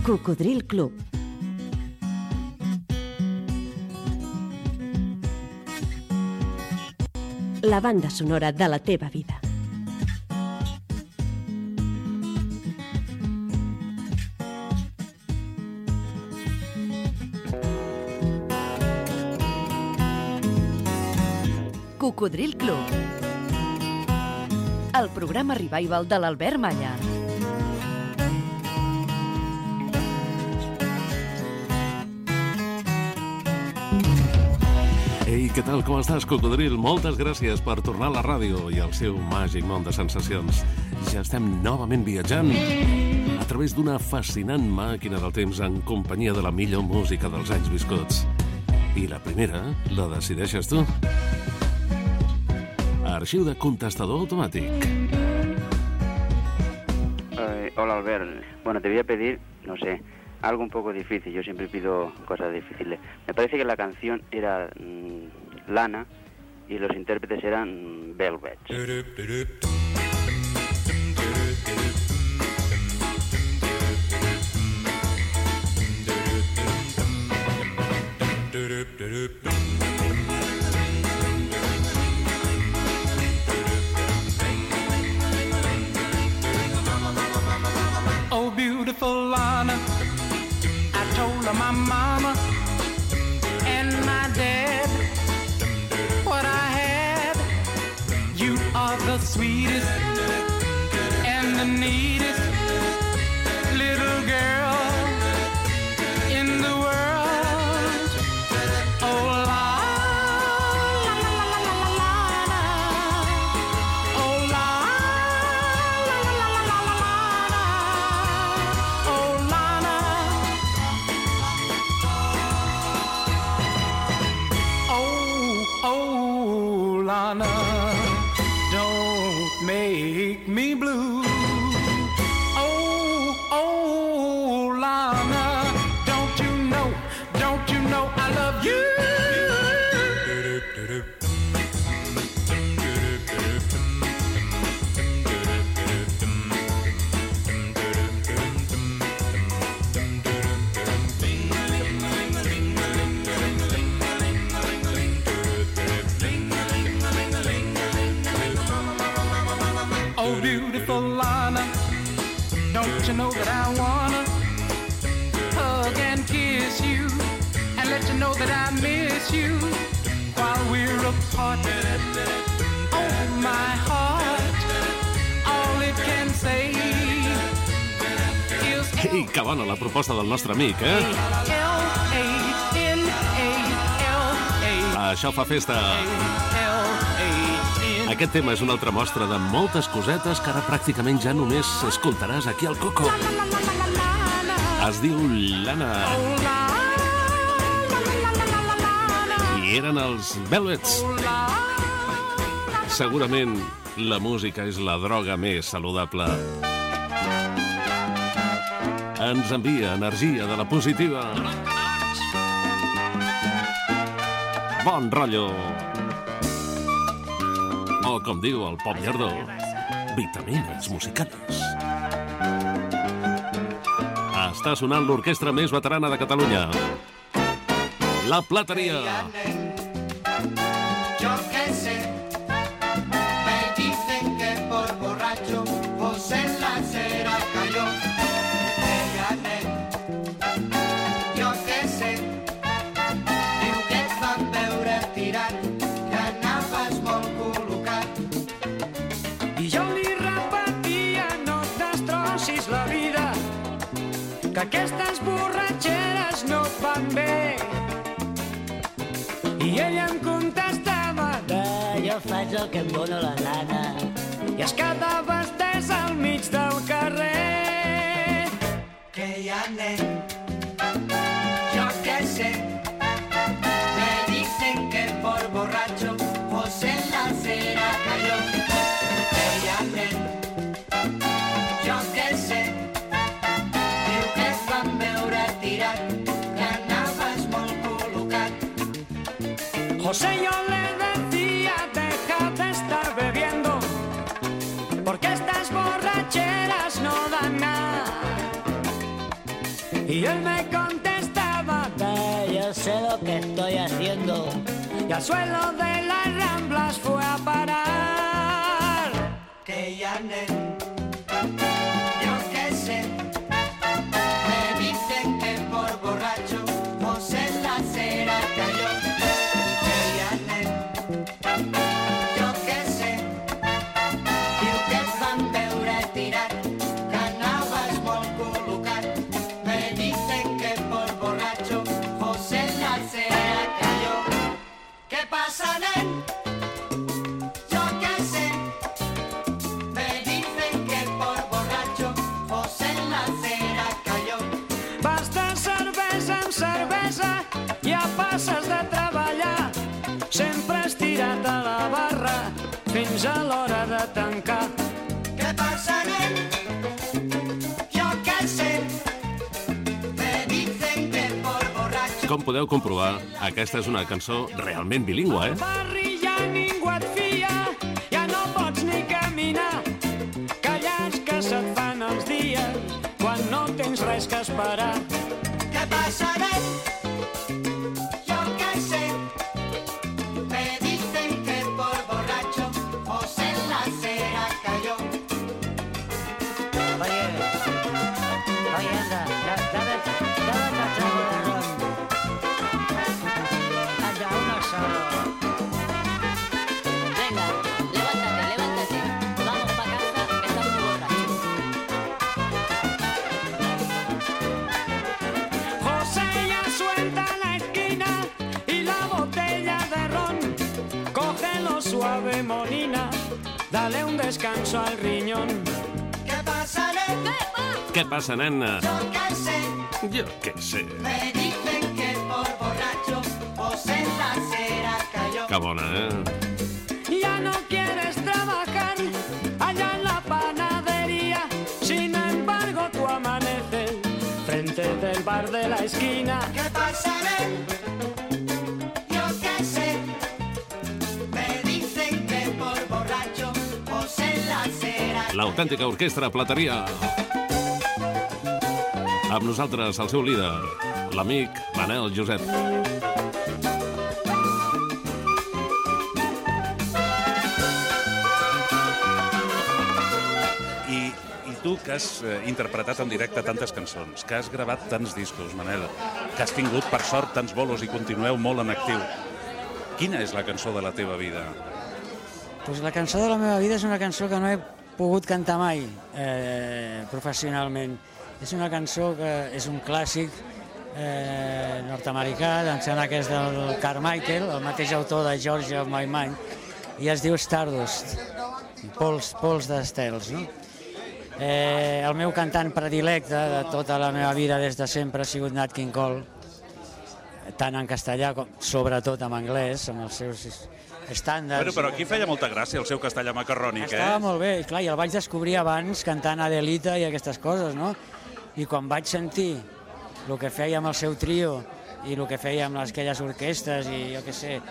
Cocodril Club. La banda sonora de la teva vida. Cocodril Club. El programa revival de l'Albert Malla. Ei, què tal? Com estàs, Cocodril? Moltes gràcies per tornar a la ràdio i al seu màgic món de sensacions. Ja estem novament viatjant a través d'una fascinant màquina del temps en companyia de la millor música dels anys viscuts. I la primera la decideixes tu. Arxiu de contestador automàtic. Hola, Albert. Bueno, te voy a pedir, no sé, algo un poco difícil. Yo siempre pido cosas difíciles. Me parece que la canción era Lana y los intérpretes eran Velvet. Oh, beautiful Lana, I told her my mama and my dad what I had. You are the sweetest and the neatest little girl in the world. Oh, Lana, oh, Lana, don't make me blue. Oh, Lana, don't you know I love you. Oh, beautiful Lana, don't you know that I wanna hug and kiss you and let you know that I miss you while we're apart. Oh, my heart, all it can say is Ei, que bona la proposta del nostre amic, eh? Això fa festa. Aquest tema és una altra mostra de moltes cosetes que ara pràcticament ja només escoltaràs aquí al Coco. Es diu Lana. I eren els Velvets. Segurament la música és la droga més saludable. Ens envia energia de la positiva. Bon rotllo. O, com diu el Pop Llardó, vitamines musicals. Està sonant l'orquestra més veterana de Catalunya, La Plateria. Yo qué sé, me dicen que por borracho José en la acera cayó. Yo qué sé, diu que et van veure tirat, que anaves molt col·locat. I jo li repetia, no destrossis la vida, que aquestes borratxeres no et van bé. I ell em contestava, jo faig el que em dóna la gana, i es quedava estès al mig del carrer. Que ya nen, yo qué sé, me dicen que por borracho José en la acera cayó. Que ya nen, yo qué sé, diu que et van veure tirat, que anaves molt col·locat. José, yo le decía, deja de estar bebiendo, porque estas borracheras no dan nada. Y él me contestaba, yo sé lo que estoy haciendo. Y al suelo de las Ramblas fue a parar. Que ya yo qué sé, me dicen que por borracho José en la acera cayó. Que ya yo qué sé, diu que es van veure tirat, que anaves molt col·locat. Me dicen que por borracho José en la acera cayó. ¿Qué pasa, nen? Yo qué sé. Me dicen que por borracho José en la acera cayó. Vas de cervesa en cervesa, ja passes de treballar. Sempre estirat a la barra fins a l'hora de tancar. ¿Qué pasa, nen? Yo qué sé. Me dicen que por borracho. Com podeu comprovar, aquesta és una cançó realment bilingüe, Al barri ja ningú et fia, ja no pots ni caminar. Callats que se't fan els dies quan no tens res que esperar. ¿Qué pasa, nen? Yo qué sé. Me dicen que por borracho José en la acera cayó. Oye, anda, dame otra trago de ron. Anda, uno solo. Venga, levántate. Vamos pa' casa, que estás muy borracho. José ya suelta la esquina y la botella de ron. Cógelo suave, monina, dale un descanso al riñón. ¿Qué pasa, nen? Què passa, nena? Yo qué sé. Jo què sé. Me dicen que por borracho José en la acera cayó. Que bona, Ya no quieres trabajar allá en la panadería. Sin embargo, tú amaneces frente del bar de la esquina. ¿Qué pasa, nen? Yo qué sé. Me dicen que por borracho José en la acera. L'autèntica orquestra Plateria. Amb nosaltres, el seu líder, l'amic Manel Josep. I tu, que has interpretat en directe tantes cançons, que has gravat tants discos, Manel, que has tingut, per sort, tants bolos i continueu molt en actiu, quina és la cançó de la teva vida? Pues la cançó de la meva vida és una cançó que no he pogut cantar mai professionalment. És una cançó que és un clàssic nord-americà, em sembla que és del Carmichael, el mateix autor de Georgia of My Mind, i es diu Stardust, pols d'estels, no? El meu cantant predilecte de tota la meva vida des de sempre ha sigut Nat King Cole, tant en castellà com sobretot en anglès, amb els seus estàndards. Bueno, però aquí feia molta gràcia el seu castellà macarrònic, Estava molt bé, clar, i el vaig descobrir abans cantant Adelita i aquestes coses, no? I quan vaig sentir el que feia amb el seu trio i el que feia amb aquelles orquestres i jo què sé,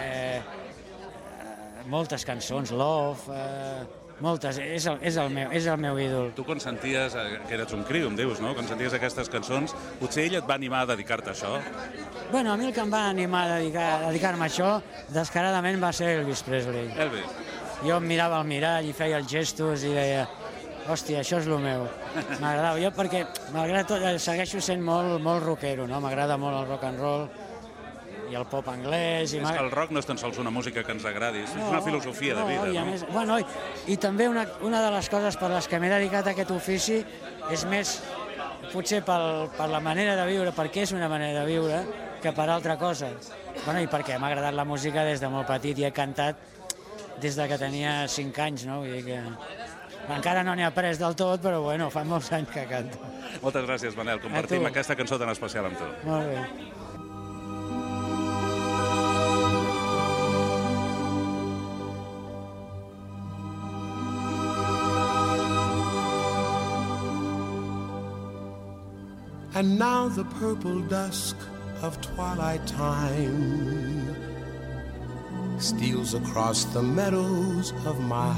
moltes cançons, Love, moltes, és el meu ídol. Tu quan senties, que eres un criu, em dius, no? Quan senties aquestes cançons, potser ell et va animar a dedicar-te a això? Bueno, a mi el que em va animar a dedicar-me a això, descaradament, va ser Elvis Presley. Elvis. Jo em mirava al mirall i feia els gestos i deia, hòstia, això és el meu. M'agradava, jo perquè, malgrat tot, segueixo sent molt rockero, no? M'agrada molt el rock and roll i el pop anglès. És que el rock no és tan sols una música que ens agradi, és una filosofia de vida, no? Més, bueno, i també una de les coses per les que m'he dedicat a aquest ofici és més, potser per la manera de viure, perquè és una manera de viure, que per altra cosa. Bueno, i perquè m'ha agradat la música des de molt petit i he cantat des de que tenia 5 anys, no? Vull dir que encara no n'he après del tot, però bueno, fa molts anys que canto. Moltes gràcies, Manel. Compartim aquesta cançó tan especial amb tu. Molt bé. And now the purple dusk of twilight time steals across the meadows of my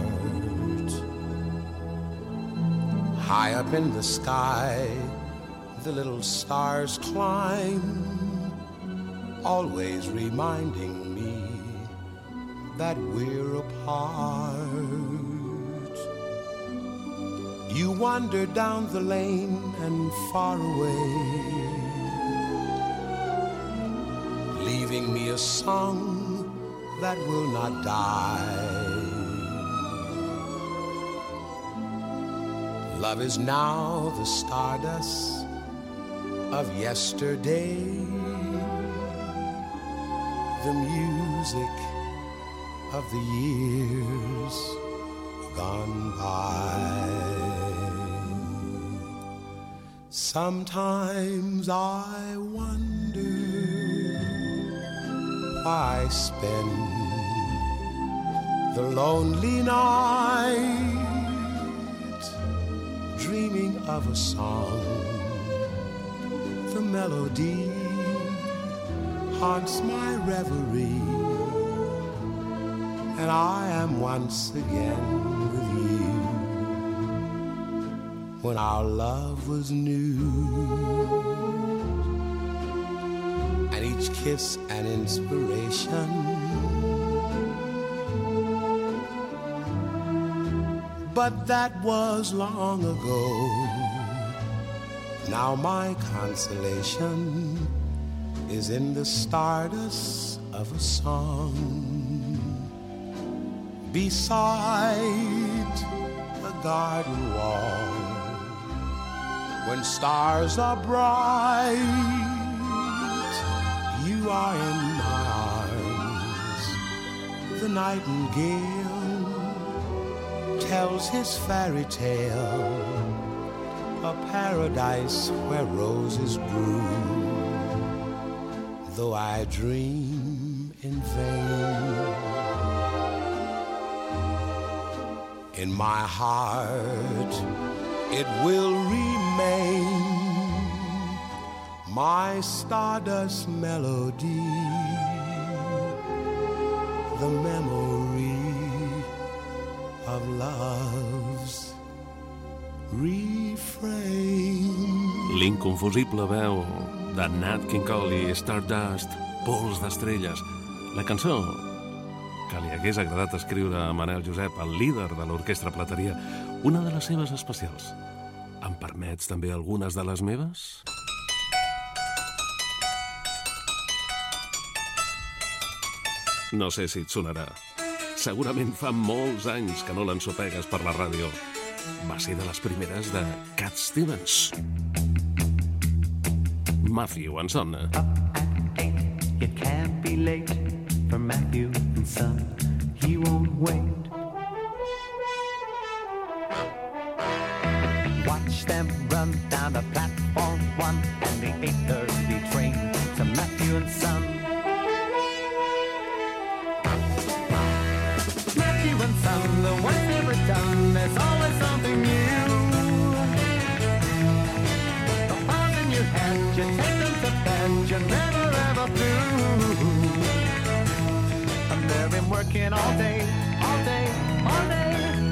heart. High up in the sky, the little stars climb, always reminding me that we're apart. You wander down the lane and far away, leaving me a song that will not die. Love is now the stardust of yesterday, the music of the years gone by. Sometimes I wonder why I spend the lonely night dreaming of a song. The melody haunts my reverie, and I am once again with you when our love was new, and each kiss an inspiration. But that was long ago. Now my consolation is in the stardust of a song beside a garden wall. When stars are bright, you are in my arms. The nightingale tells his fairy tale, a paradise where roses grew. Though I dream in vain, in my heart it will remain, my stardust melody, the memory of love's refrain. L'inconfusible veu de Nat King Cole i Stardust, pols d'estrelles. La cançó que li hagués agradat escriure a Manel Josep, el líder de l'Orquestra Plateria, una de les seves especials. Em permets també algunes de les meves? No sé si et sonarà. Segurament fa molts anys que no l'ensopegues per la ràdio. Va ser de les primeres de Cat Stevens. Matthew and Son. Up at 8, it can't be late for Matthew and Son. He won't wait. Watch them run down to platform 1 and the 8:30 train to Matthew and Son. Matthew and Son, the work's never done. There's always something new. The files in your head, you take them to bed, you're never ever through. And they've been working all day, all day, all day.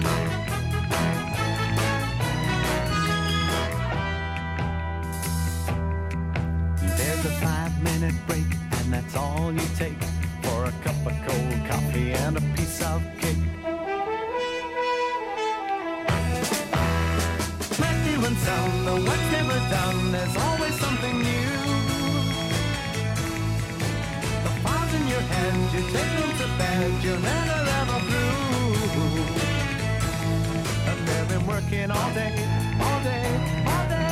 There's a 5-minute break, and that's all you take for a cup of cold coffee and a piece of cake. Matthew and Son, the work's never done, there's always something new. The files in your head, you take them to bed, you're never ever through. And they've been working all day, all day, all day.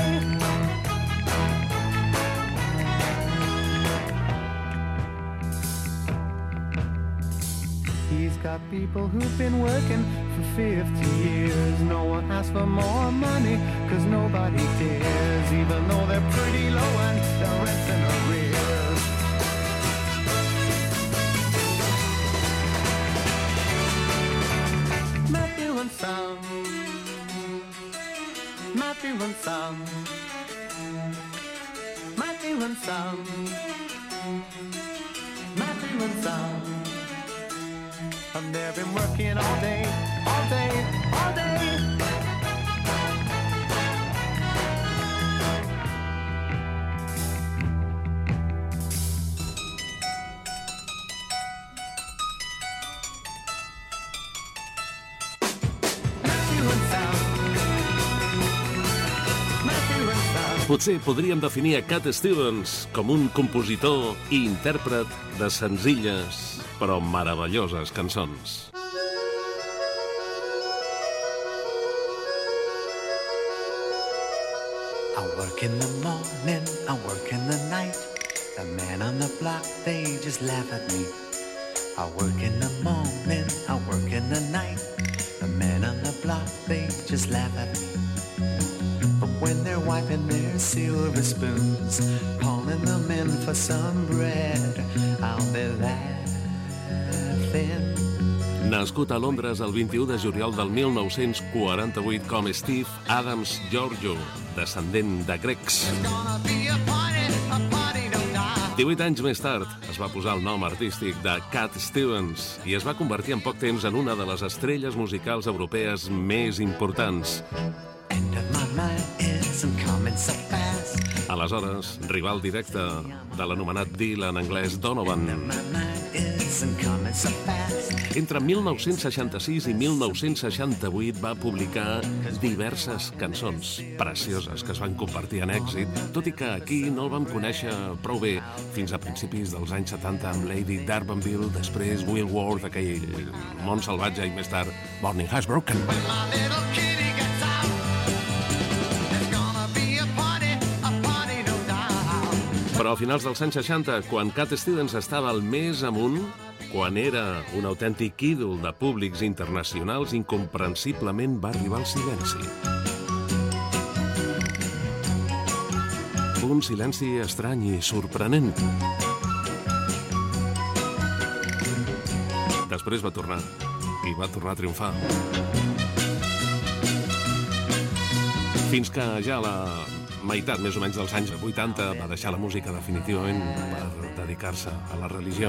He's got people who've been working for 50 years. No one asks for more money, cause nobody dares, even though they're pretty low and their rent's in arrears. Matthew and Son, Matthew and Son, Matthew and Son, Matthew and Son. And they've been working all day, all day, all day. Potser podríem definir a Cat Stevens com un compositor i intèrpret de senzilles però meravelloses cançons. I work in the morning, I work in the night. The men on the block, they just laugh at me. I work in the morning, I work in the night. The men on the block, they just laugh at me. But when they're wiping their silver spoons, calling them in for some bread, I'll be laughing. Nascut a Londres el 21 de juliol del 1948 com Steve Adams Georgiou, descendent de grecs. 18 anys més tard es va posar el nom artístic de Cat Stevens i es va convertir en poc temps en una de les estrelles musicals europees més importants. Aleshores, rival directe de l'anomenat Dylan anglès Donovan. Entre 1966 i 1968 va publicar diverses cançons precioses que es van convertir en èxit, tot i que aquí no el vam conèixer prou bé fins a principis dels anys 70 amb Lady D'Urbanville, després Will Worth, aquell món salvatge, i més tard Morning Has Broken. Però a finals dels anys 60, quan Cat Stevens estava al més amunt, quan era un autèntic ídol de públics internacionals, incomprensiblement va arribar el silenci. Un silenci estrany i sorprenent. Després va tornar, i va tornar a triomfar. Fins que ja la meitat, més o menys, dels anys 80 va deixar la música definitivament per dedicar-se a la religió.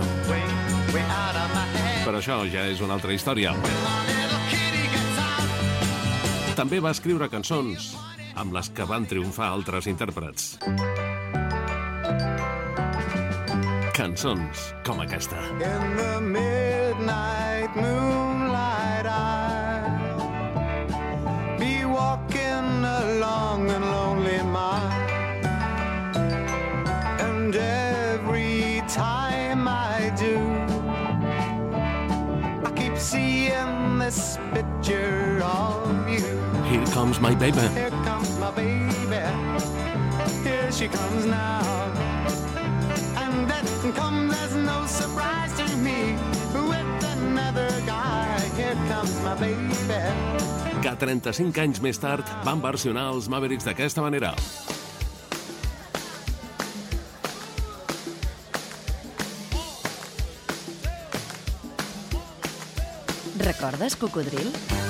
Però això ja és una altra història. També va escriure cançons amb les que van triomfar altres intèrprets. Cançons com aquesta. In the midnight moonlight I'll be walking along a lonely mile, and every time I do I keep seeing this picture of you. Here comes my baby. Here comes my baby. Here she comes now. And that comes as no surprise to me. With another guy, here comes my baby. Que 35 anys més tard van versionar els Mavericks d'aquesta manera. Recordes Cocodril?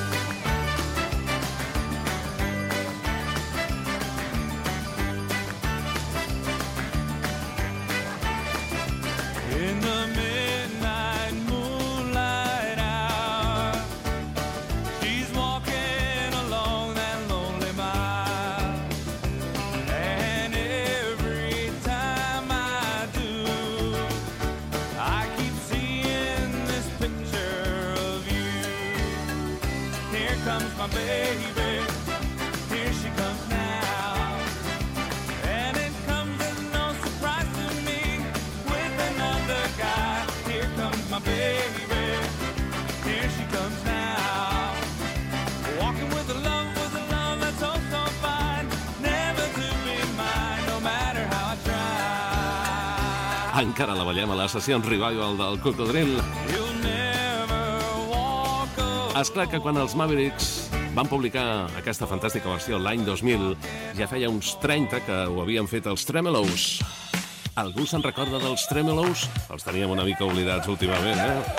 In the midnight moonlight hour, she's walking along that lonely mile, and every time I do, I keep seeing this picture of you. Here comes my baby, here she comes now, and it comes as no surprise to me. With another guy, here comes my baby, here she comes now. Walking with a love that's so, so fine, never to be mine, no matter how I try. Encara la ballem a les sessions revival del Cocodril. You'll never walk away. Esclar que quan els Mavericks van publicar aquesta fantàstica versió l'any 2000, ja feia uns 30 que ho havien fet els Tremelows. Algú se'n recorda dels Tremelows? Els teníem una mica oblidats últimament,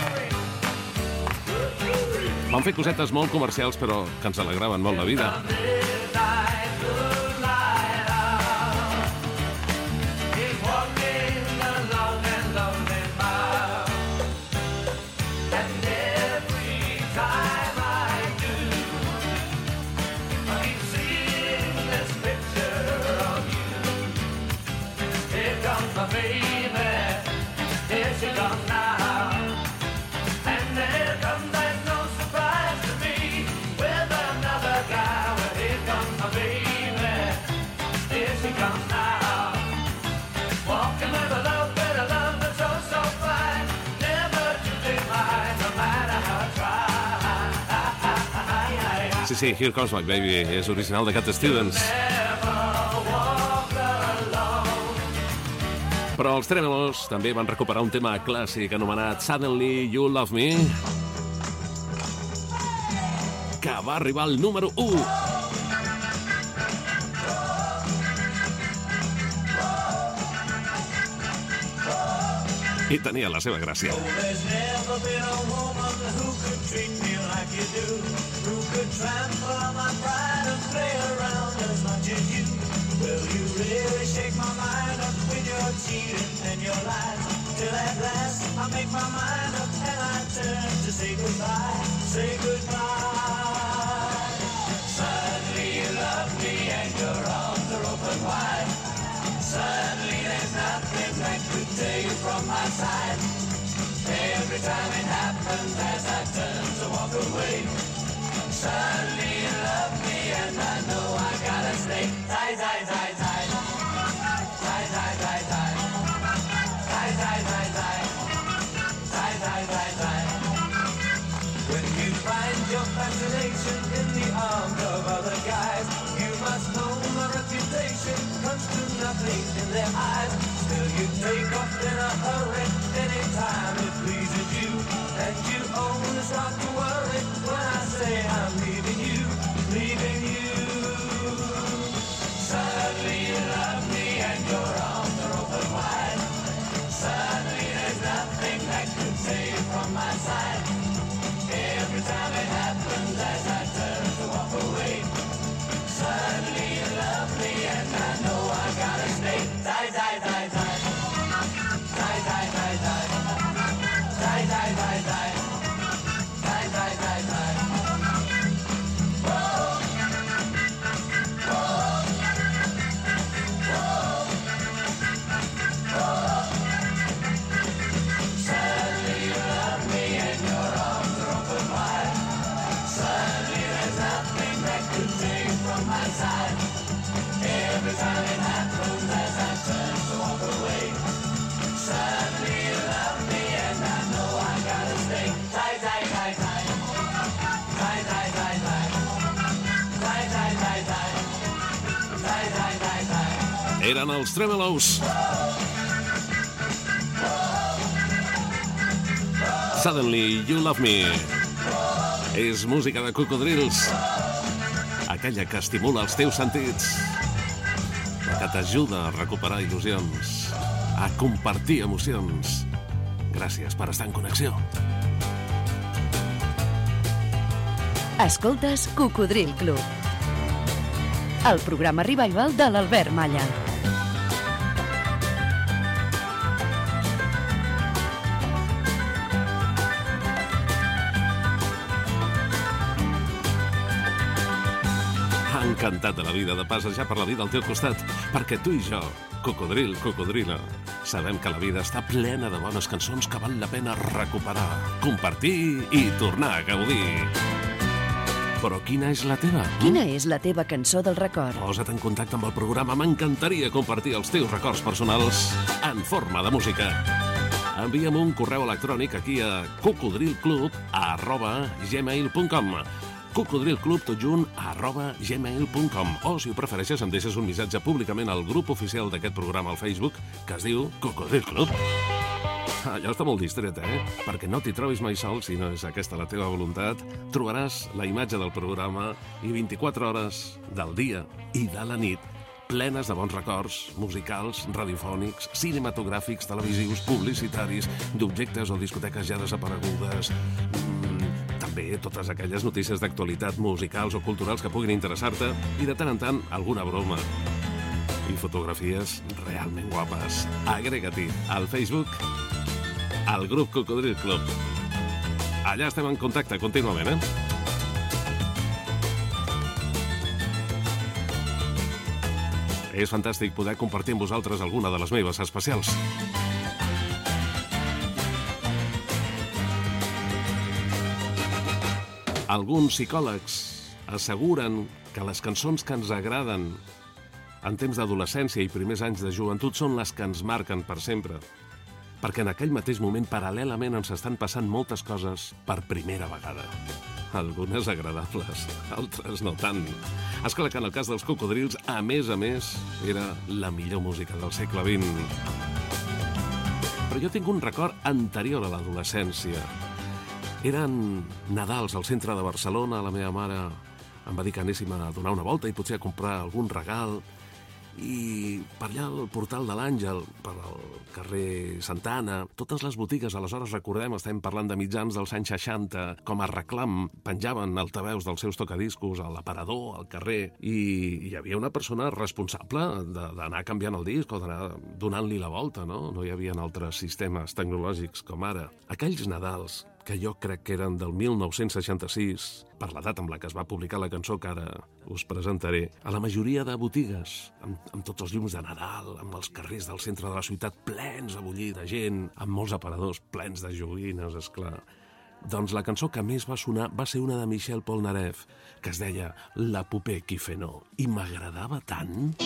Van fer cosetes molt comercials, però que ens alegraven molt la vida. sí, Here Comes My Baby és original de Cat Stevens. Però els Tremelos també van recuperar un tema clàssic anomenat Suddenly You Love Me, que va arribar al número 1. I tenia la seva gràcia. Suddenly there's nothing that could tear you from my side. Every time it happens as I turn to walk away. Suddenly you love me and I know I gotta stay. Die, die, die, die. Die, die, die, die. Die, die, die, die. Die, die, die, die. When you find your fascination in the arms of other guys, you must know my reputation comes to nothing in their eyes. Still you take off in a hurry anytime it pleases you, and you only start to worry when I say I'm leaving you, leaving you. Suddenly you love me and your arms are open wide. Suddenly there's nothing that could tear you from my side. Every time it happens as I turn to walk away. Suddenly you love me and I know I gotta stay. Die, die, die, die. Die, die, die, die. Die, die, die, die. Die, die, die, die. Whoa. Whoa. Whoa. Whoa. Suddenly you love me and your arms are open wide. Suddenly there's nothing that could take you from my side. Every time it happens as I turn to walk away. Suddenly you love me and I know I gotta stay. Die, die, die, die. Die, die, die, die. Die, die, die, die. Die, die, die, die. Eren els Tremelos. Suddenly You Love Me. És música de Cocodrils. Aquella que estimula els teus sentits, que t'ajuda a recuperar il·lusions, a compartir emocions. Gràcies per estar en connexió. Escoltes Cocodril Club, el programa revival de l'Albert Malla. Encantat de la vida, de passejar per la vida al teu costat, perquè tu i jo, cocodril, cocodrila, sabem que la vida està plena de bones cançons que val la pena recuperar, compartir i tornar a gaudir. Però quina és la teva? Quina és la teva cançó del record? Posa't en contacte amb el programa, m'encantaria compartir els teus records personals en forma de música. Envia'm un correu electrònic aquí a cocodrilclub@gmail.com cocodrilclub@gmail.com o, si ho prefereixes, em deixes un missatge públicament al grup oficial d'aquest programa al Facebook, que es diu Cocodril Club. Allò està molt distret, Perquè no t'hi trobis mai sol, si no és aquesta la teva voluntat. Trobaràs la imatge del programa i 24 hores del dia i de la nit plenes de bons records musicals, radiofònics, cinematogràfics, televisius, publicitaris, d'objectes o discoteques ja desaparegudes. També totes aquelles notícies d'actualitat musicals o culturals que puguin interessar-te i, de tant en tant, alguna broma. I fotografies realment guapes. Agrega-t'hi al Facebook, al grup Cocodril Club. Allà estem en contacte contínuament, És fantàstic poder compartir amb vosaltres alguna de les meves especials. Alguns psicòlegs asseguren que les cançons que ens agraden en temps d'adolescència i primers anys de joventut són les que ens marquen per sempre, perquè en aquell mateix moment paral·lelament ens estan passant moltes coses per primera vegada. algunes agradables, altres no tant. Esclar que en el cas dels Cocodrils, a més, era la millor música del segle XX. Però jo tinc un record anterior a l'adolescència. Eren Nadals al centre de Barcelona, la meva mare em va dir que anéssim a donar una volta i potser a comprar algun regal. I per allà al portal de l'Àngel, per al carrer Santa Anna, totes les botigues, aleshores recordem, estem parlant de mitjans dels anys 60, com a reclam, penjaven altaveus dels seus tocadiscos a l'aparador, al carrer, i hi havia una persona responsable d'anar canviant el disc o d'anar donant-li la volta, no? No hi havia altres sistemes tecnològics com ara. Aquells Nadals, que jo crec que eren del 1966, per la data amb la que es va publicar la cançó que ara us presentaré, a la majoria de botigues, amb tots els llums de Nadal, amb els carrers del centre de la ciutat plens a bullir de gent, amb molts aparadors plens de joguines, esclar. Doncs la cançó que més va sonar va ser una de Michel Polnareff, que es deia La Poupée qui fait no, i m'agradava tant.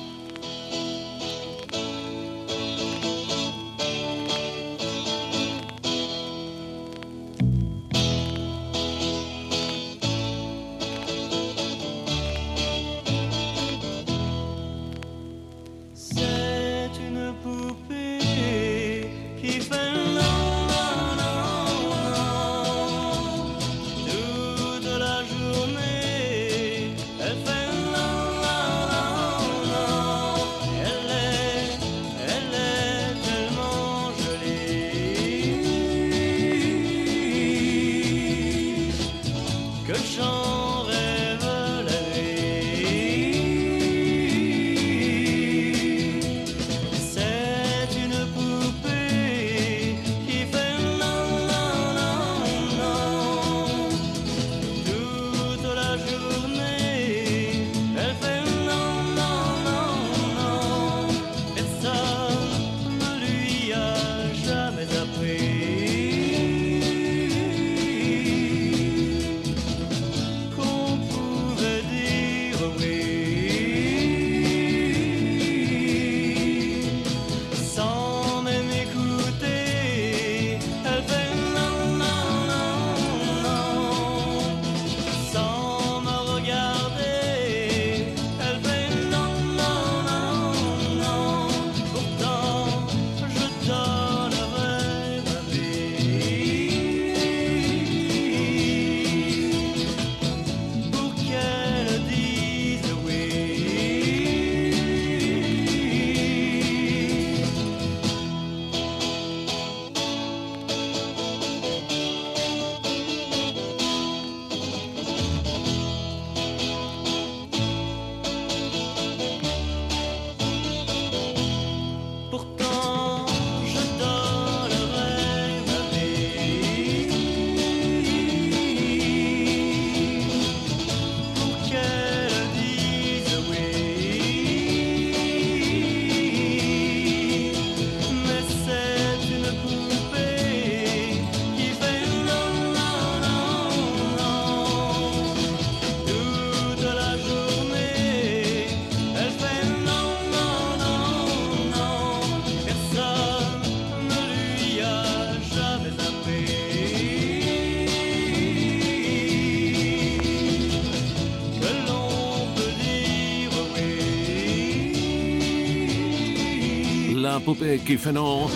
La Poupée qui fait no.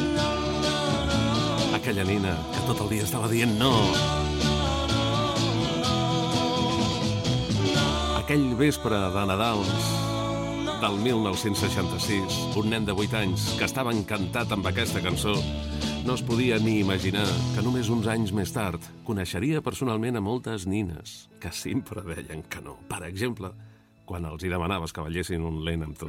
Aquella nina que tot el dia estava dient no. Aquell vespre de Nadals del 1966, un nen de 8 anys que estava encantat amb aquesta cançó no es podia ni imaginar que només uns anys més tard coneixeria personalment a moltes nines que sempre deien que no. Per exemple, quan els hi demanaves que ballessin un lent amb tu,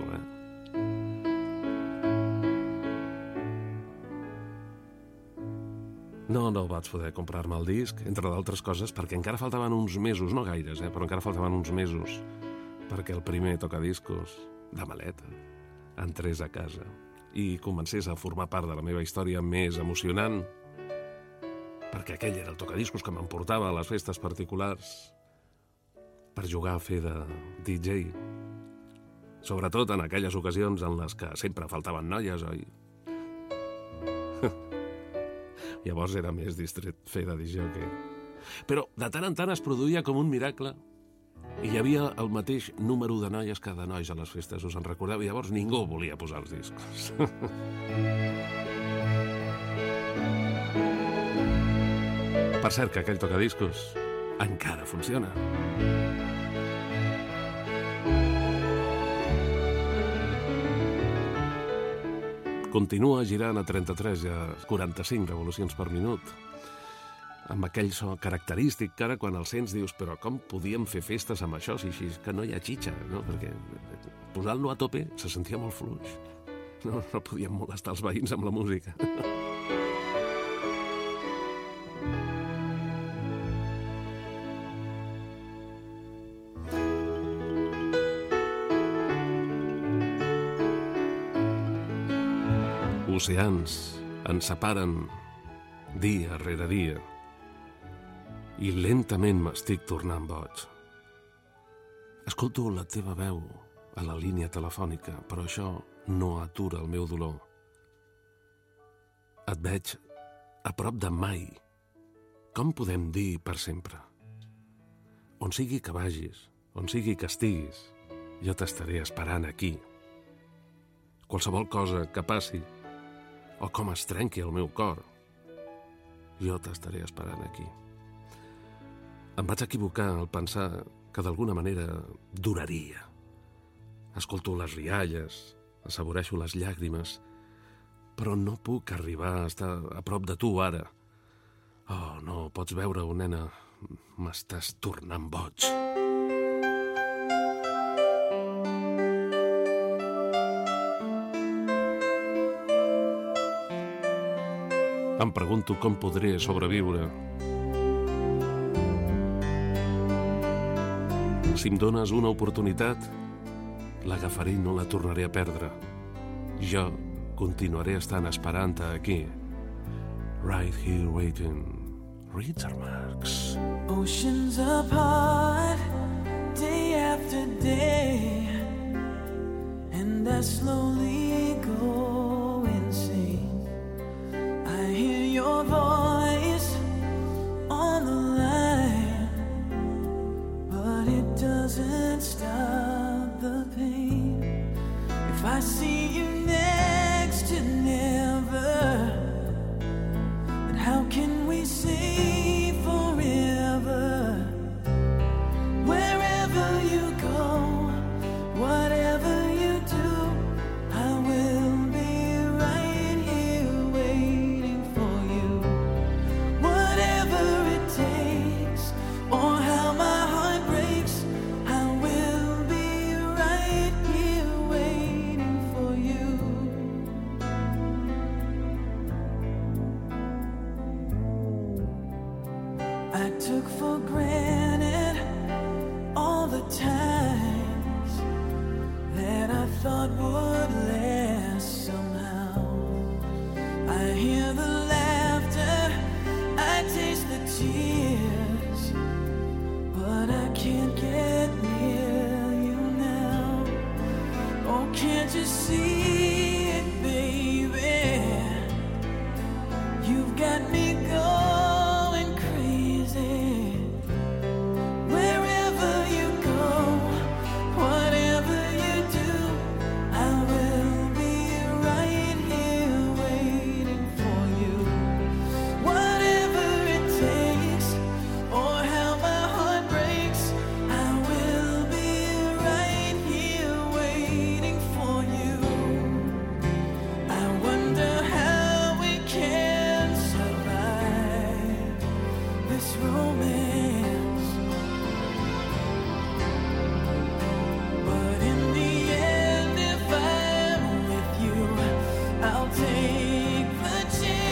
No vaig poder comprar-me el disc, entre d'altres coses, perquè encara faltaven uns mesos, no gaires, però encara faltaven uns mesos perquè el primer tocadiscos de maleta entrés a casa i comencés a formar part de la meva història més emocionant, perquè aquell era el tocadiscos que m'emportava a les festes particulars per jugar a fer de DJ, sobretot en aquelles ocasions en les que sempre faltaven noies, oi? Llavors era més distret fer de disjockey. Però de tant en tant es produïa com un miracle i hi havia el mateix número de noies que de nois a les festes, us en recordeu? I llavors ningú volia posar els discos. Per cert, que aquell tocadiscos encara funciona. Continua girant a 33 i a 45 revolucions per minut, amb aquell so característic que ara quan el sents dius però com podíem fer festes amb això si així que no hi ha xitxa, no? Perquè posant-lo a tope se sentia molt fluix. No podíem molestar els veïns amb la música. Oceans ens separen dia rere dia i lentament m'estic tornant boig. Escolto la teva veu a la línia telefònica, però això no atura el meu dolor. Et veig a prop de mai. Com podem dir per sempre? On sigui que vagis, on sigui que estiguis, jo t'estaré esperant aquí. Qualsevol cosa que passi, o com es trenqui el meu cor, jo t'estaré esperant aquí. Em vaig equivocar al pensar que d'alguna manera duraria. Escolto les rialles, assaboreixo les llàgrimes, però no puc arribar a estar a prop de tu ara. Oh, no, pots veure-ho, nena, m'estàs tornant boig. Em pregunto com podré sobreviure. Si em dones una oportunitat, l'agafaré i no la tornaré a perdre. Jo continuaré estant esperant-te aquí. Right here waiting. Richard Marx. Oceans apart, day after day, and I slowly go insane. I hear your voice on the line, but it doesn't stop the pain. If I see you next to never, then how can we say forever? Wherever you go, whatever you do, I will be right here waiting for you. Whatever it takes, or how my heart breaks, I will be right here waiting for you. I took for granted all the times that I thought would last somehow. I hear the laughter, I taste the tears, but I can't get near you now. Oh, can't you see it, baby? You've got me going crazy. Wherever you go, whatever you do, I will be right here waiting for you. Whatever it takes, or how my heart breaks, I will be right here waiting for you. I wonder how we can survive this romance. But in the end, if I'm with you, I'll take the chance.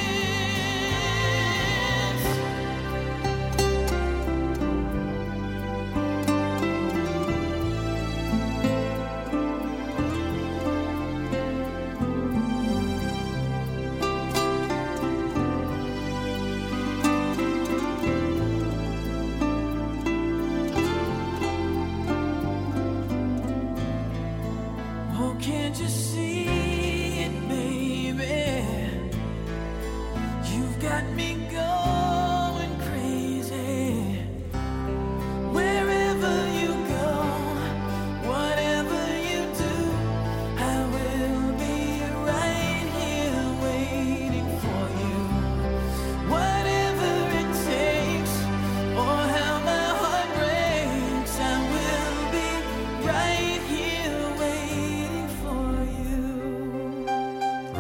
Oh, can't you see it, baby? You've got me going crazy.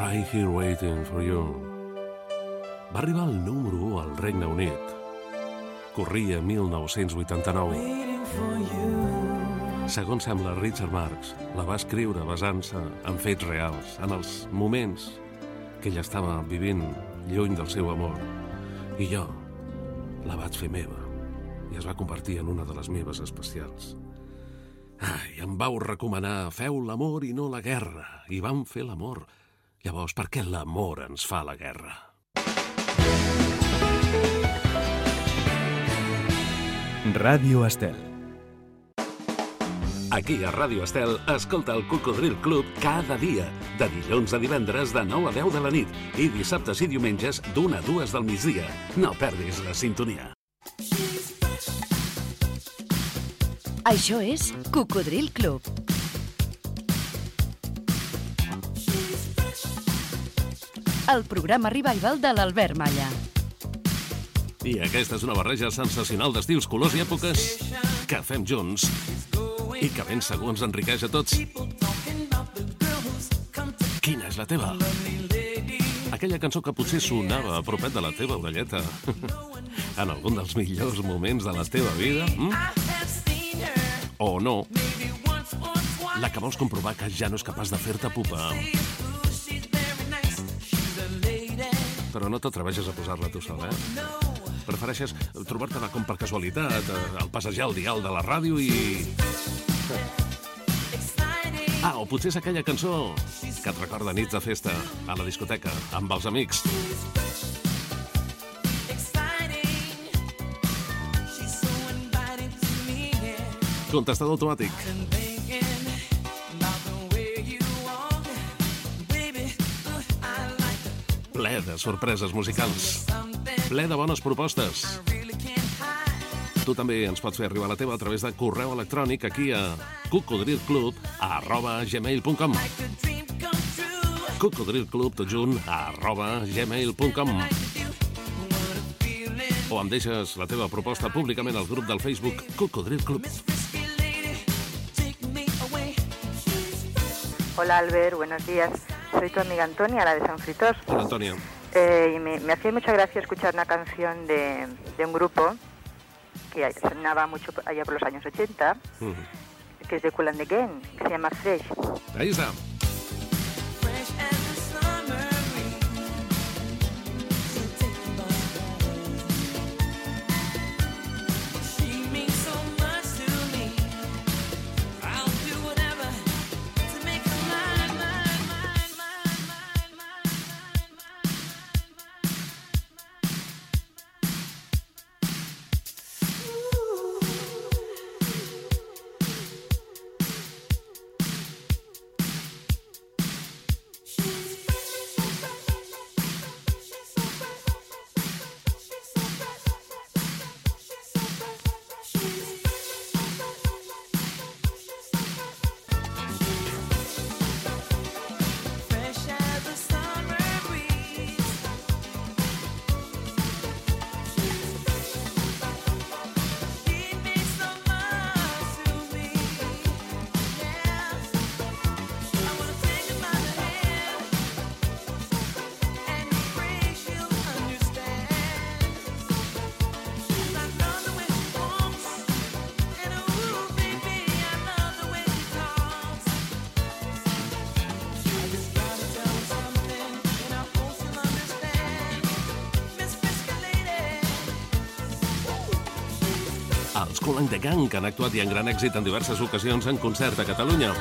Right Here Waiting for You. Va arribar al número 1 al Regne Unit. Corria 1989. Segons sembla, Richard Marx la va escriure basant-se en fets reals, en els moments que ella estava vivint lluny del seu amor. I jo la vaig fer meva i es va convertir en una de les meves especials. Ai, em vau recomanar, feu l'amor i no la guerra. I vam fer l'amor. Llavors, per què l'amor ens fa la guerra? Ràdio Estel. Aquí a Ràdio Estel, escolta el Cocodril Club cada dia, de dilluns a divendres de 9 a 10 de la nit i dissabtes i diumenges d'1 a 2 del migdia. No perdis la sintonia. Això és Cocodril Club. El programa revival de l'Albert Malla. I aquesta és una barreja sensacional d'estils, colors i èpoques que fem junts i que ben segur ens enriqueix a tots. Quina és la teva? Aquella cançó que potser sonava a propet de la teva orelleta en algun dels millors moments de la teva vida? O no? La que vols comprovar que ja no és capaç de fer-te pupa. Però no t'atreveixes a posar-la tu sol, Prefereixes trobar-te-la com per casualitat, al passejar al dial de la ràdio i... O potser és aquella cançó que et recorda nits de festa a la discoteca, amb els amics. Contestador automàtic. Ple de sorpreses musicals. Ple de bones propostes. Tu també ens pots fer arribar la teva a través de correu electrònic aquí a cocodrilclub@gmail.com cocodrilclub, tot junt, @gmail.com O em deixes la teva proposta públicament al grup del Facebook Cocodril Club. Hola Albert, buenos días. Soy tu amiga Antonia, la de San Fritos. Hola Antonia. Y me hacía mucha gracia escuchar una canción de un grupo que sonaba mucho allá por los años 80, que es de Kool and the Gang, que se llama Fresh. Ahí está. Els Kool and the Gang, que han actuat i en gran èxit en diverses ocasions en concert a Catalunya.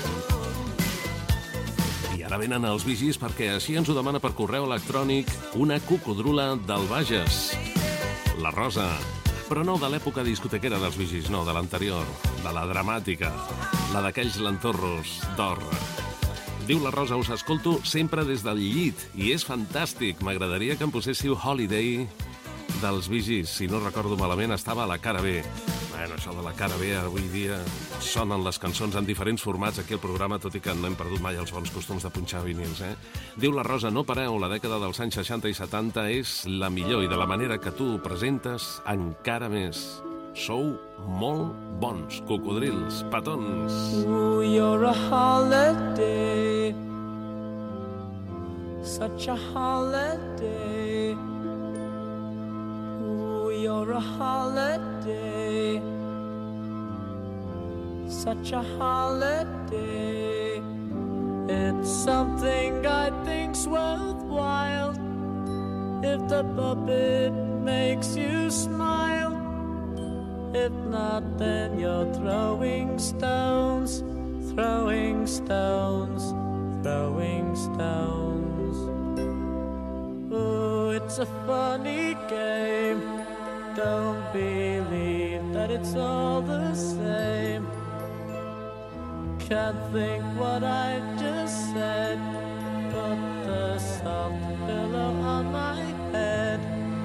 I ara venen els Bee Gees perquè així ens ho demana per correu electrònic una cocodrula del Bages. La Rosa. Però no de l'època discotequera dels Bee Gees, no, de l'anterior, de la dramàtica, la d'aquells lentorros d'or. Diu la Rosa, us escolto sempre des del llit i és fantàstic. M'agradaria que em poséssiu Holiday dels Bee Gees. Si no recordo malament, estava a la cara B. Bueno, això de la cara B, avui dia sonen les cançons en diferents formats aquí al programa, tot i que no hem perdut mai els bons costums de punxar vinils, Diu la Rosa, no pareu, la dècada dels anys 60 i 70 és la millor i de la manera que tu ho presentes encara més. Sou molt bons, cocodrils, petons. Ooh, you're a holiday. such a holiday. Ooh, you're a holiday. Such a holiday. It's something I think's worthwhile. If the puppet makes you smile. If not, then you're throwing stones, throwing stones, throwing stones. Oh, it's a funny game. Don't believe that it's all the same. Can't think what I just said. Put the soft pillow on my head.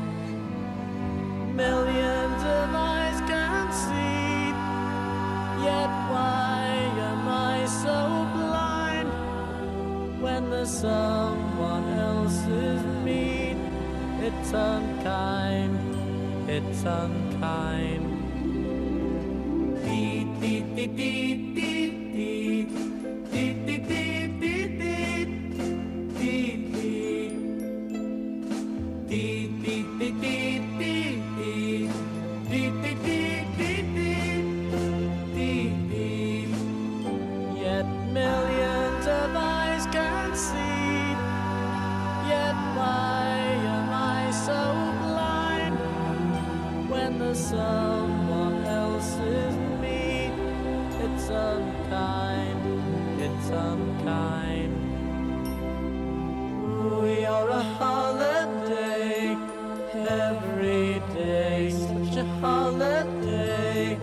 Millions of eyes can see, yet why am I so blind? When there's someone else's mean, it's unkind, it's unkind. Beep, beep, beep, beep, beep, beep, beep, beep, beep, beep, beep, beep, beep, beep, beep, beep, beep. Beep, beep, beep, beep, beep, beep, beep. Yet millions of eyes can see. Yet why am I so blind? When there's someone else's me, it's unkind, it's unkind. Ooh, you're a holiday. Every day, such a holiday.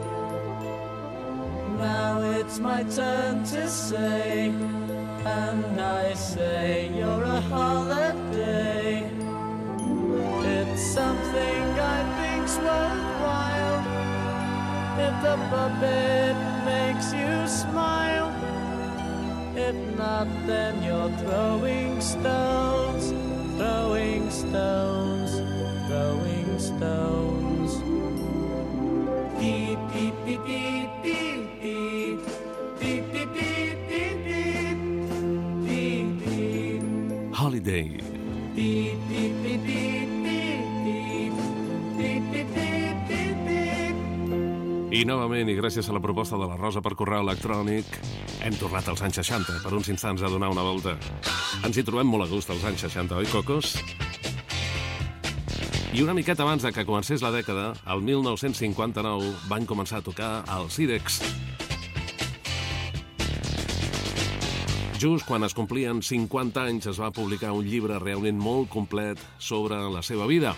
Now it's my turn to say, and I say you're a holiday. It's something I think's worthwhile. If the puppet makes you smile. If not, then you're throwing stones, throwing stones, throwing stones. Beep, beep, beep, beep, beep, beep, beep, beep, beep, beep, beep, beep. Holiday. Beep, beep, beep, beep, beep, beep, beep, beep, beep, beep, beep. I novament, i gràcies a la proposta de la Rosa per correu electrònic, hem tornat als anys 60 per uns instants a donar una volta. Ens hi trobem molt a gust als anys 60, oi, Cocos? I una miqueta abans de que comencés la dècada, el 1959, van començar a tocar els Sirex. Just quan es complien 50 anys es va publicar un llibre realment molt complet sobre la seva vida.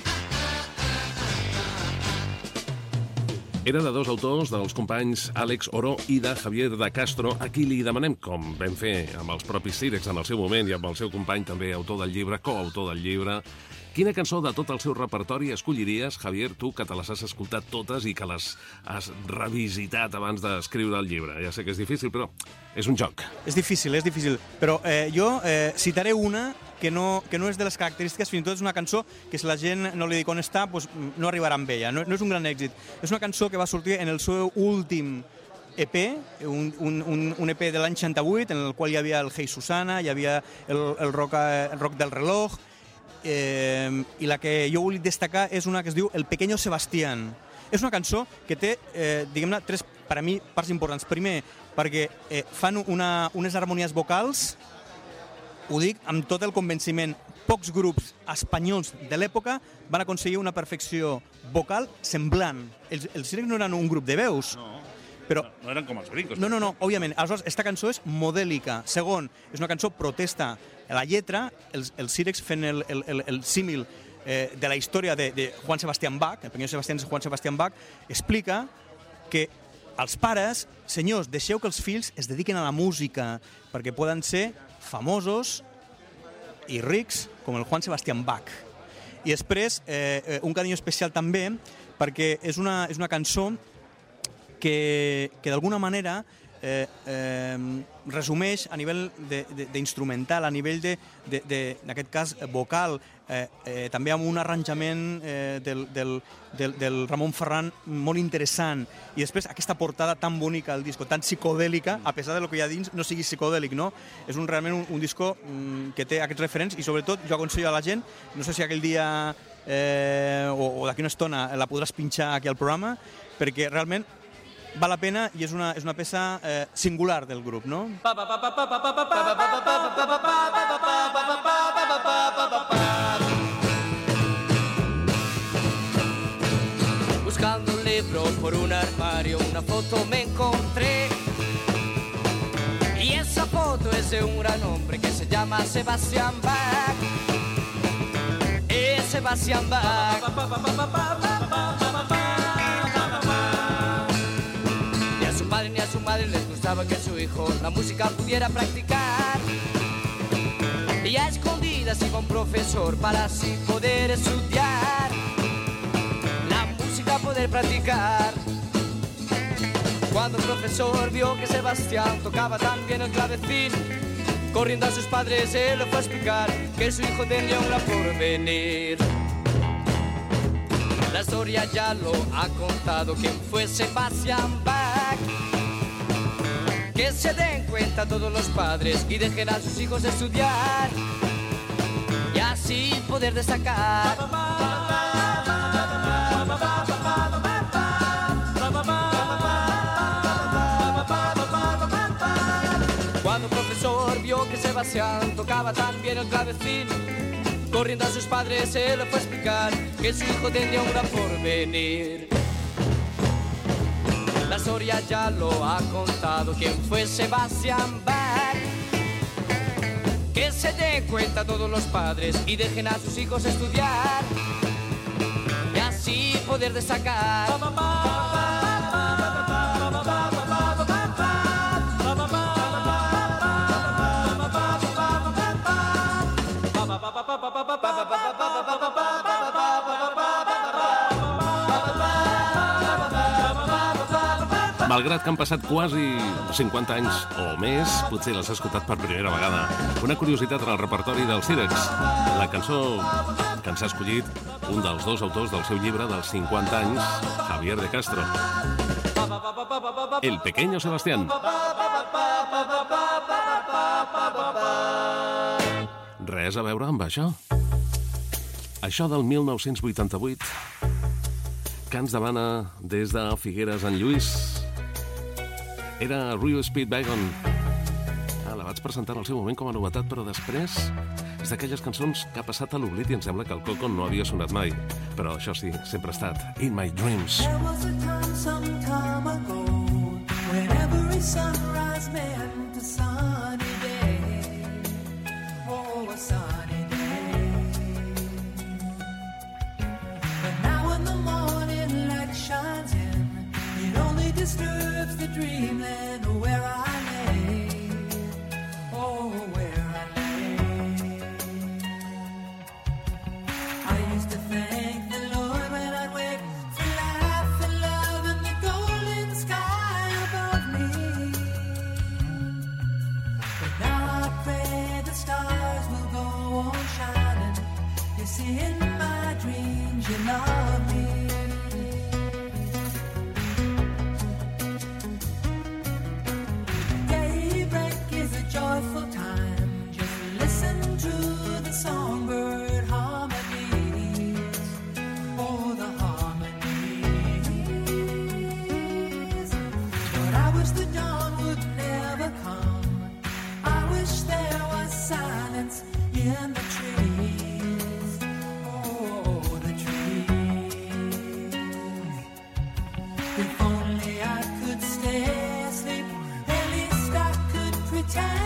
Era de dos autors, dels companys Àlex Oró i de Javier de Castro, a qui li demanem, com vam fer amb els propis Sirex en el seu moment i amb el seu company també autor del llibre, coautor del llibre, quina cançó de tot el seu repertori escolliries, Javier, tu que te les has escoltat totes i que les has revisitat abans d'escriure el llibre? Ja sé que és difícil, però és un joc. És difícil, però jo citaré una que no és de les característiques, fins i tot és una cançó que si la gent no li dic on està, doncs no arribarà amb ella, no és un gran èxit. És una cançó que va sortir en el seu últim EP, un EP de l'any 68, en el qual hi havia el Hey Susana, hi havia el rock del reloj, i la que jo vull destacar és una que es diu El Pequeño Sebastián. És una cançó que té, diguem-ne, tres, per a mi, parts importants. Primer, perquè fan unes harmonies vocals, ho dic amb tot el convenciment, pocs grups espanyols de l'època van aconseguir una perfecció vocal semblant. Els Sirex no eren un grup de veus, però no eren com els Brincos. No, òbviament. Aleshores, esta cançó és modèlica. Segon, és una cançó protesta. La lletra, els Sirex fent el símil de la història de Juan Sebastián Bach, el Pequeño Sebastián és Juan Sebastián Bach, explica que els pares, senyors, deixeu que els fills es dediquin a la música perquè poden ser famosos i rics com el Juan Sebastián Bach. I després, un carinyo especial també, perquè és una cançó que d'alguna manera resumeix a nivell d'instrumental, a nivell en aquest cas vocal, també amb un arranjament del Ramon Ferran molt interessant, i després aquesta portada tan bonica al disco, tan psicodèlica, a pesar de lo que hi ha dins no sigui psicodèlic, no? És realment un disco que té aquests referents, i sobretot jo aconsello a la gent, no sé si aquell dia o d'aquí una estona la podràs pinxar aquí al programa, perquè realment val la pena i és una peça singular del grup, no? Buscando un libro por un armario, una foto me encontré. Y esa foto es de un gran hombre que se llama Sebastian Bach. Es Sebastian Bach. Ni a su madre les gustaba que su hijo la música pudiera practicar. Y a escondidas iba un profesor para así poder estudiar la música, poder practicar. Cuando el profesor vio que Sebastián tocaba tan bien el clavecín, corriendo a sus padres él le fue a explicar que su hijo tenía un gran porvenir. La historia ya lo ha contado quien fue Sebastian Bach. Que se den cuenta todos los padres y dejen a sus hijos estudiar y así poder destacar. Cuando el profesor vio que Sebastián tocaba tan bien el clavecín, corriendo a sus padres él le fue a explicar que su hijo tenía un gran porvenir. La historia ya lo ha contado quien fue Sebastian Bach. Que se den cuenta todos los padres y dejen a sus hijos estudiar y así poder destacar. Malgrat que han passat quasi 50 anys o més, potser l'has escoltat per primera vegada. Una curiositat en el repertori dels Sirex. La cançó que ens ha escollit un dels dos autors del seu llibre dels 50 anys, Javier de Castro. El pequeño Sebastián. Res a veure amb això. Això del 1988. Cants de Bana des de Figueres en Lluís. Era Rio Speedwagon. La vaig presentar en el seu moment com a novetat, però després és d'aquelles cançons que ha passat a l'oblit i em sembla que el Coco no havia sonat mai. Però això sí, sempre ha estat In My Dreams. There was a time some time ago when every sunrise meant a sunny day. Oh, a sunny day. But now when the morning light shines in, it only disturbs the dreamland where I lay. Oh, where I lay. I used to thank the Lord when I'd wake for life and love and the golden sky above me. But now I pray the stars will go on shining. You see, in my dreams you love me. Joyful time, just listen to the songbird harmonies, oh the harmonies. But I wish the dawn would never come. I wish there was silence in the trees, oh the trees. If only I could stay asleep, at least I could pretend.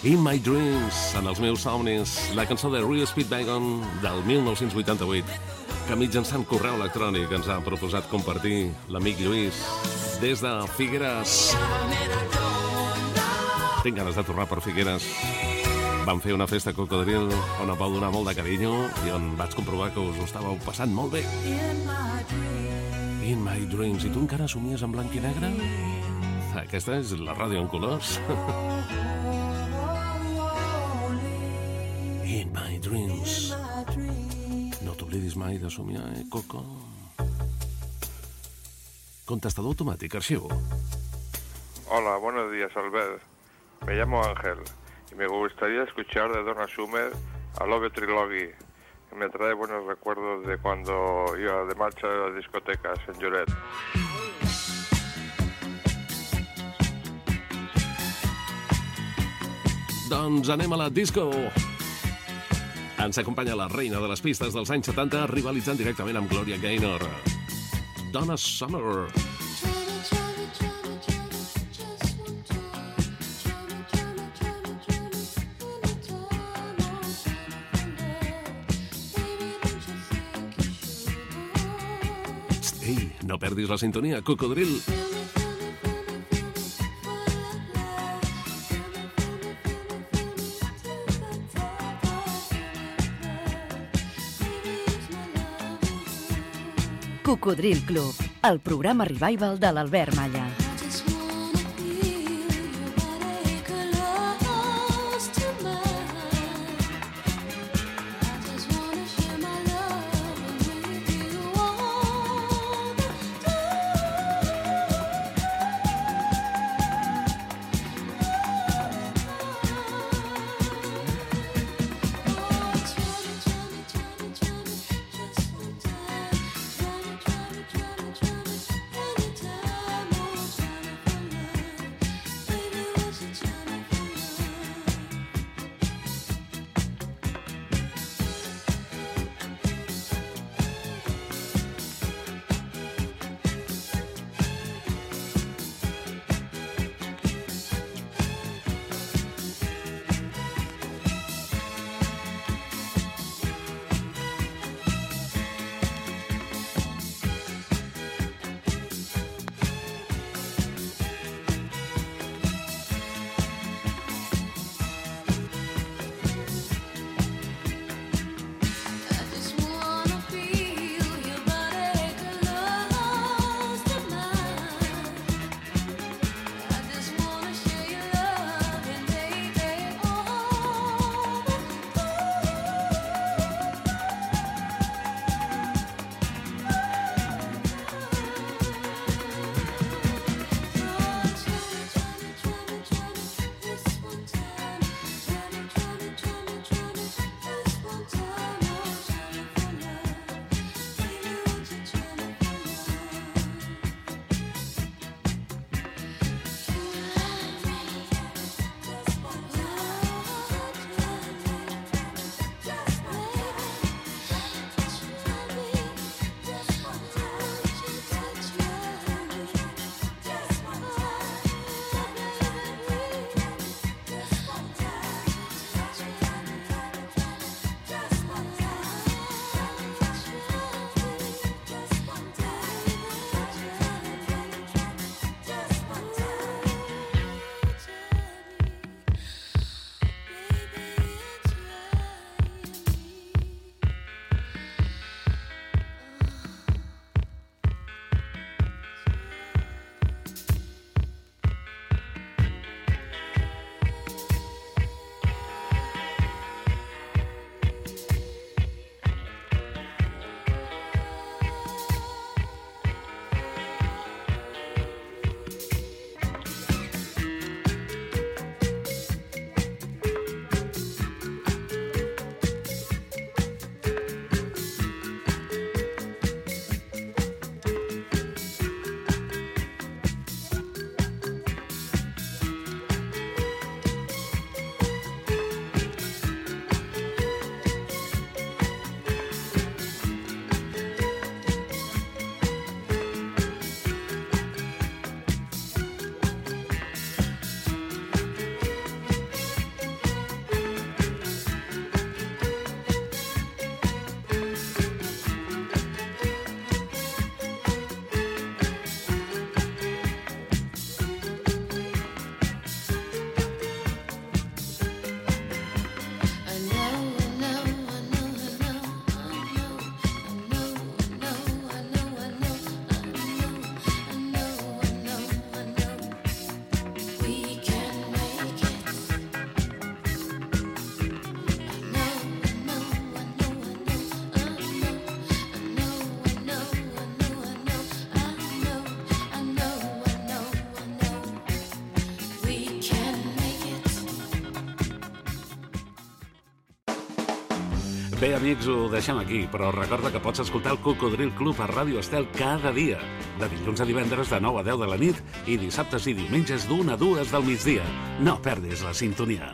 In My Dreams, en els meus somnis, la cançó de Real Speedwagon del 1988, que mitjançant correu electrònic ens ha proposat compartir l'amic Lluís des de Figueres. Tinc ganes de tornar per Figueres. Vam fer una festa cocodril on em vau donar molt de carinyo i on vaig comprovar que us ho estàveu passant molt bé. In My Dreams. I tu encara somies en blanc i negre? Aquesta és la ràdio en colors. In My Dreams. No t'oblidis mai de somiar, Coco? Contestador automático, archivo. Hola, buenos días, Albert. Me llamo Ángel y me gustaría escuchar de Donna Summer a Love Trilogy, que me trae buenos recuerdos de cuando iba de marcha a las discotecas en Lloret. Doncs anem a la disco. Ens acompanya la reina de les pistes dels anys 70, rivalitzant directament amb Gloria Gaynor. Donna Summer. Ei, no perdis la sintonia, cocodril. Cocodril Club, el programa revival de l'Albert Malla. Bé, amics, ho deixem aquí, però recorda que pots escoltar el Cocodril Club a Ràdio Estel cada dia, de dilluns a divendres de 9 a 10 de la nit i dissabtes i diumenges d'1 a 2 del migdia. No perdis la sintonia.